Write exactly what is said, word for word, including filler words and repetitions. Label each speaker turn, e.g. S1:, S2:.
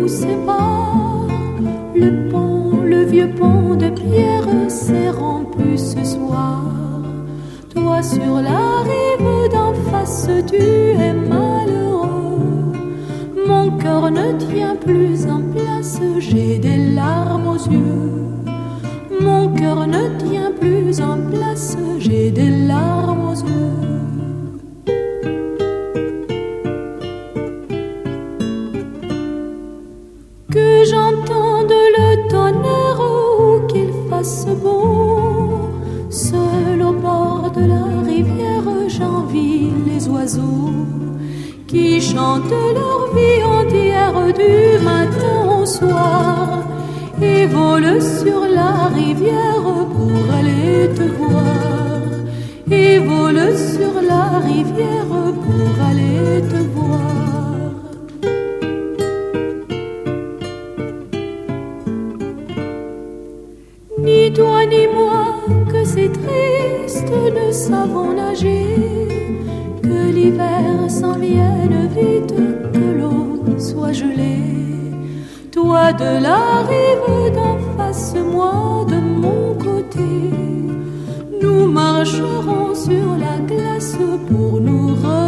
S1: nous sépare. Le pont, le vieux pont de pierre s'est rompu ce soir. Toi sur la rive d'en face, tu es malheureux. Mon cœur ne tient plus en place, j'ai des larmes aux yeux. Mon cœur ne tient plus en place, j'ai des larmes aux yeux. Que j'entende le tonnerre ou qu'il fasse beau, seul au bord de la rivière, j'envie les oiseaux qui chantent leur vie entière du matin au soir et volent sur la rivière pour aller te voir, et volent sur la rivière pour aller te voir. Ni toi ni moi, que c'est triste, ne savons nager, que l'hiver s'en vienne vite, que l'eau soit gelée. Toi de la rive d'en face, moi de mon côté, nous marcherons sur la glace pour nous rejoindre.